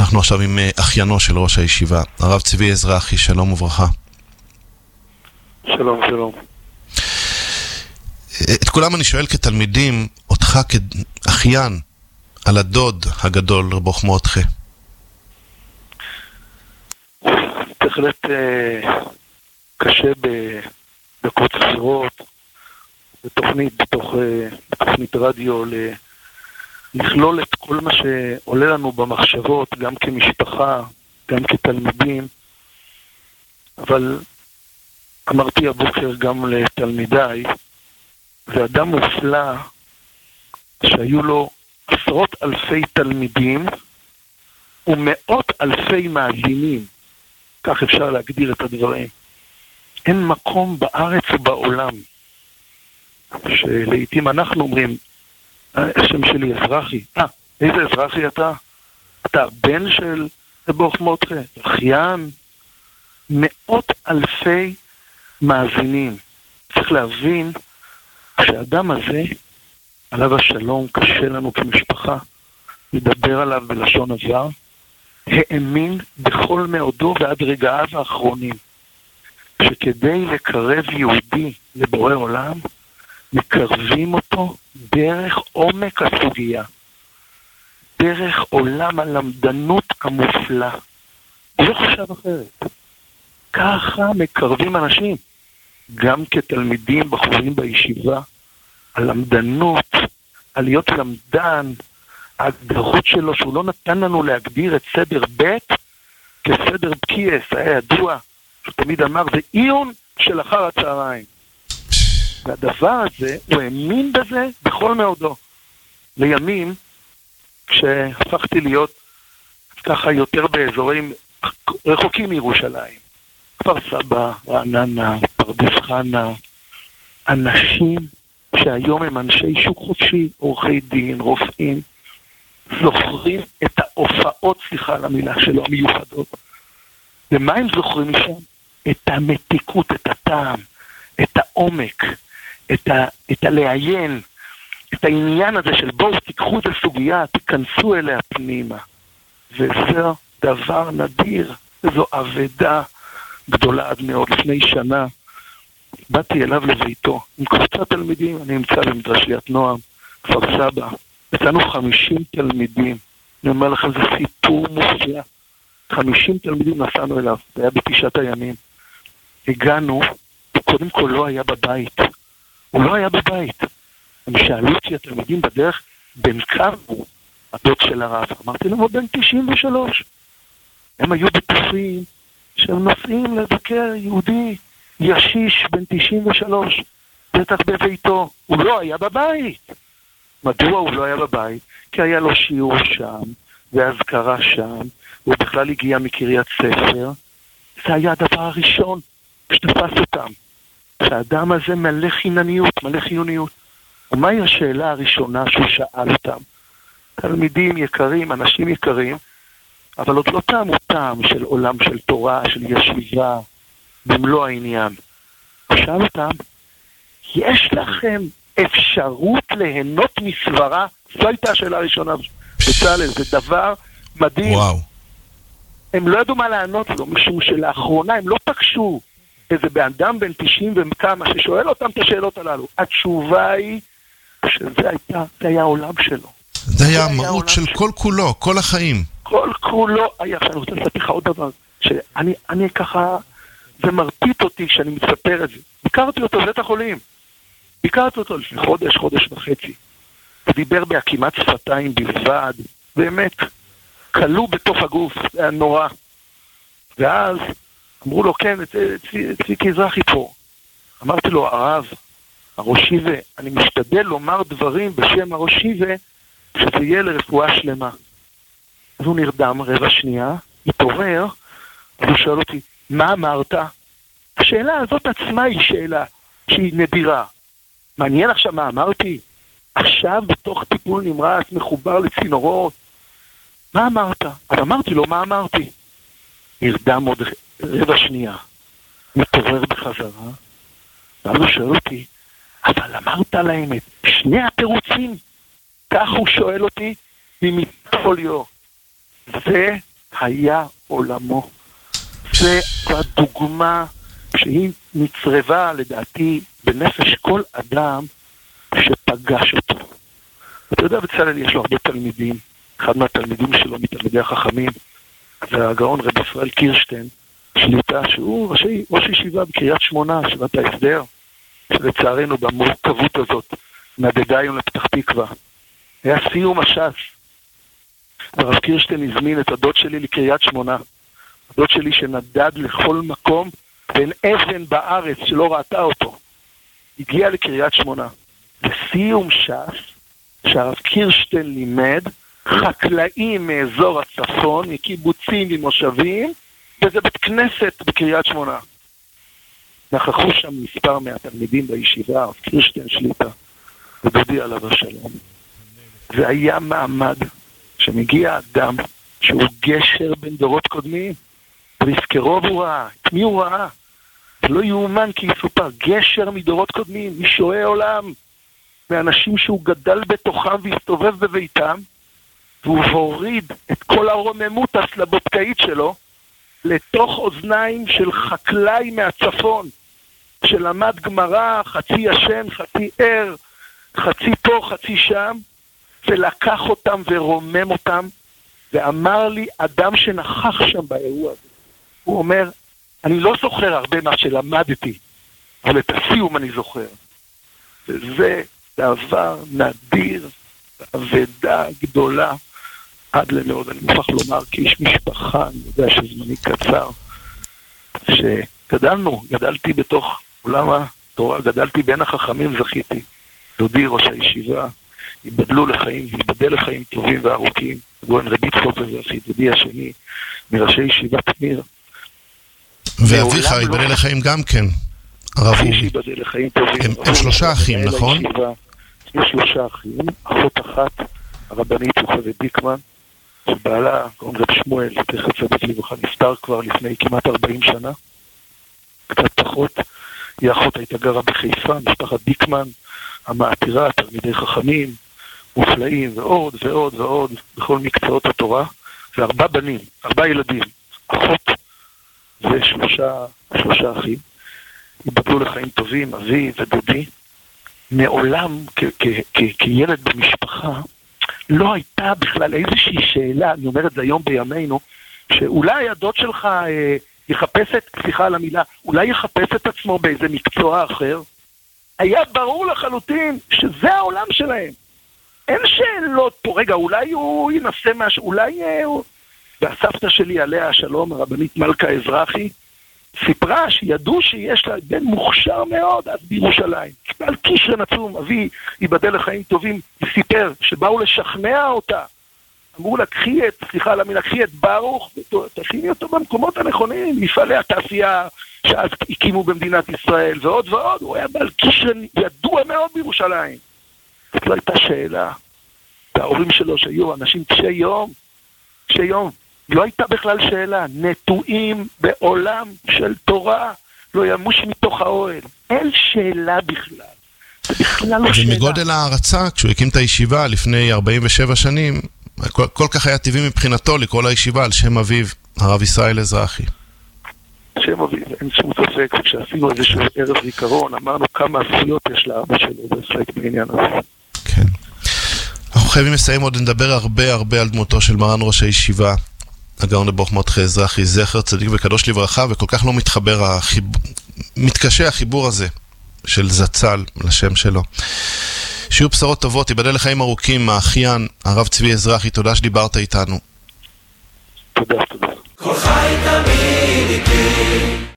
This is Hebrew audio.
אנחנו עכשיו עם אחיינו של ראש הישיבה, הרב צבי אזרחי, שלום וברכה. שלום, שלום. את כולם אני שואל כתלמידים, אותך כאחיין, על הדוד הגדול רבוך מותחה. בהחלט קשה בדקות ספירות, בתוכנית רדיו, לכלול את כל מה שעולה לנו במחשבות, גם כמשפחה, גם כתלמידים. אבל אמרתי הבוקר גם לתלמידיי, זה אדם מופלא שהיו לו עשרות אלפי תלמידים ומאות אלפי מאזינים. כך אפשר להגדיר את הדברים. אין מקום בארץ ובעולם שלעיתים אנחנו אומרים, השם שלי אזרחי. איזה אזרחי אתה? אתה הבן של רבוך מותחה, אחיין. מאות אלפי מאזינים. צריך להבין שהאדם הזה, עליו השלום, קשה לנו כמשפחה לדבר עליו בלשון עבר, האמין בכל מאודו ועד רגעיו האחרונים שכדי לקרב יהודי לבורא עולם מקרבים אותו דרך עומק הסוגיה, דרך עולם הלמדנות המופלא. הוא לא חשב אחרת. ככה מקרבים אנשים, גם כתלמידים בחורים בישיבה, הלמדנות, על להיות למדן, ההגדרות שלו שהוא לא נתן לנו להגדיר את סדר ב' כסדר בקייס, היה ידוע, שהוא תמיד אמר, זה עיון של אחר הצהריים. והדבר הזה, הוא האמין בזה בכל מאודו. לימים, כשהפכתי להיות ככה יותר באזורים רחוקים מירושלים, כפר סבא, רעננה, פרדס חנה, אנשים שהיום הם אנשי שוק חופשי, עורכי דין, רופאים, זוכרים את ההופעות, סליחה על המילה שלו, המיוחדות. ומה הם זוכרים משם? את המתיקות, את הטעם, את העומק, את הלעיין, את העניין הזה של בואו תיקחו את הסוגיה, תיכנסו אליה פנימה. וזה דבר נדיר, זו עבודה גדולה עד מאוד. לפני שנה באתי אליו לביתו, עם קבוצת תלמידים, אני נמצא במדרשיית נועם, כפר סבא, יצאנו 50 תלמידים, אני אומר לכם, זה סיפור מופלא. 50 תלמידים נסענו אליו, זה היה בתשעת הימים. הגענו, הוא קודם כל לא היה בבית. הוא לא היה בבית. הם שאלו אותי, התלמידים בדרך, בן כמה הוא הדוד של הרב. אמרתי להם, הוא בן 93. הם היו בטוחים שהם נוסעים לבקר יהודי ישיש בן 93, בטח בביתו. הוא לא היה בבית. מדוע הוא לא היה בבית? כי היה לו שיעור שם, והזכרה שם, הוא בכלל הגיע מקריית ספר. זה היה הדבר הראשון שתפס אותם. שהאדם הזה מלא חינניות, מלא חיוניות. ומהי השאלה הראשונה שהוא שאל אותם? תלמידים יקרים, אנשים יקרים, אבל עוד לא טעם הוא טעם של עולם של תורה, של ישיבה, במלוא העניין. הוא שאל אותם, יש לכם אפשרות ליהנות מסברה? זו הייתה השאלה הראשונה. בצלאל, זה דבר מדהים. וואו. הם לא ידעו מה לענות לו, משום שלאחרונה הם לא פגשו איזה באדם בן 90 וכמה ששואל אותם את השאלות הללו. התשובה היא שזה היה העולם שלו. זה היה המהות של כל כולו, כל החיים. כל כולו היה. אני רוצה לספר לך עוד דבר, שאני ככה, זה מרפית אותי כשאני מספר את זה. ביקרתי אותו בבית החולים. ביקרתי אותו לפני חודש וחצי. הוא דיבר בהקימת שפתיים בלבד, באמת, קלו בתוך הגוף, זה היה נורא. ואז אמרו לו, כן, צביקי אזרחי פה. אמרתי לו, הרב, הראשי אני משתדל לומר דברים בשם הראשי שזה יהיה לרפואה שלמה. אז הוא נרדם רבע שנייה, התעורר, אז הוא שואל אותי, מה אמרת? השאלה הזאת עצמה היא שאלה שהיא נדירה. מעניין עכשיו מה אמרתי? עכשיו בתוך טיפול נמרץ מחובר לצינורות. מה אמרת? אז אמרתי לו, מה אמרתי? נרדם עוד רבע שנייה, מתעורר בחזרה, ואז הוא שואל אותי, אבל אמרת להם את שני התירוצים? כך הוא שואל אותי, ממי יכול להיות. זה היה עולמו. זה הדוגמה שהיא נצרבה לדעתי בנפש כל אדם שפגש אותו. אתה יודע, בצלאל יש לו הרבה תלמידים, אחד מהתלמידים שלו מתלמידי החכמים, זה הגאון רב ישראל קירשטיין, שליטה שהוא ראש ישיבה בקריית שמונה, ישיבת ההסדר, שלצערנו במורכבות הזאת נדדה היום לפתח תקווה. היה סיום הש"ס. הרב קירשטיין הזמין את הדוד שלי לקריית שמונה. הדוד שלי שנדד לכל מקום, בין אבן בארץ שלא ראתה אותו. הגיע לקריית שמונה. בסיום ש"ס, שהרב קירשטיין לימד, חקלאים מאזור הצפון, מקיבוצים ומושבים, וזה בית כנסת בקריית שמונה. נכחו שם מספר מהתלמידים בישיבה, הרב קירשטיין שליטה, ודודי עליו השלום. זה היה מעמד שמגיע אדם שהוא גשר בין דורות קודמים, ויזכרוב הוא ראה, את מי הוא ראה? לא יאומן כי יסופר, גשר מדורות קודמים, משועי עולם, מאנשים שהוא גדל בתוכם והסתובב בביתם, והוא הוריד את כל הרוממות הסלבודקאית שלו לתוך אוזניים של חקלאי מהצפון, שלמד גמרא, חצי ישן, חצי ער, חצי פה, חצי שם, ולקח אותם ורומם אותם, ואמר לי, אדם שנכח שם באירוע הזה, הוא אומר, אני לא זוכר הרבה מה שלמדתי, אבל את הסיום אני זוכר. וזה דבר נדיר, אבדה גדולה, עד למאוד. אני מוכרח לומר, כאיש משפחה, אני יודע שזמני קצר, גדלתי בתוך עולם התורה, גדלתי בין החכמים, זכיתי. דודי ראש הישיבה, ייבדל לחיים טובים וארוכים, גאון רבי יצחק אזרחי, דודי השני, מראשי ישיבת מיר. ואביך ייבדל לחיים גם כן, הרב אורי. הם שלושה אחים, נכון? יש שלושה אחים, אחות אחת, הרבנית יוכבד דיקמן, שבעלה, קוראים רב שמואל, זכר צדיק לברכה, נפטר כבר לפני כמעט 40 שנה, קצת פחות. היא אחות הייתה גרה בחיפה, משפחת דיקמן, המעטירה, תלמידי חכמים, מופלאים, ועוד ועוד ועוד, בכל מקצועות התורה, וארבע בנים, 4 ילדים, אחות ושלושה אחים, ייבדלו לחיים טובים, אבי ודודי. מעולם, כילד במשפחה, לא הייתה בכלל איזושהי שאלה, אני אומר את זה היום בימינו, שאולי הדוד שלך סליחה על המילה, אולי יחפש את עצמו באיזה מקצוע אחר. היה ברור לחלוטין שזה העולם שלהם. אין שאלות פה, רגע, אולי הוא ינסה משהו, אולי הוא... והסבתא שלי עליה השלום, הרבנית מלכה אזרחי, סיפרה שידעו שיש לה בן מוכשר מאוד אז בירושלים. על קישרן עצום, אבי ייבדל לחיים טובים, סיפר שבאו לשכנע אותה. אמרו לה, קחי את ברוך, תשימי אותו במקומות הנכונים, מפעלי התעשייה שאז הקימו במדינת ישראל, ועוד ועוד. הוא היה בעל קישרן ידוע מאוד בירושלים. זאת לא הייתה שאלה. וההורים שלו שהיו אנשים קשי יום, לא הייתה בכלל שאלה, נטועים בעולם של תורה, לא ימוש מתוך האוהל. אין שאלה בכלל. זה בכלל לא שאלה. ומגודל הערצה, כשהוא הקים את הישיבה לפני 47 שנים, כל כך היה טבעי מבחינתו לקרוא לישיבה על שם אביו, הרב ישראל אזרחי. שם אביו, אין שום ספק, כשעשינו איזשהו ערב זיכרון, אמרנו כמה זכויות יש לאבא שלו, ועסק בעניין הזה. כן. אנחנו חייבים לסיים עוד נדבר הרבה על דמותו של מרן ראש הישיבה, הגאון רב מרדכי אזרחי, זכר צדיק וקדוש לברכה, וכל כך לא מתקשה החיבור הזה של זצ"ל לשם שלו. שיהיו בשורות טובות, ייבדל לחיים ארוכים, האחיין, הרב צבי אזרחי, תודה שדיברת איתנו. תודה. כל חי תמיד איתי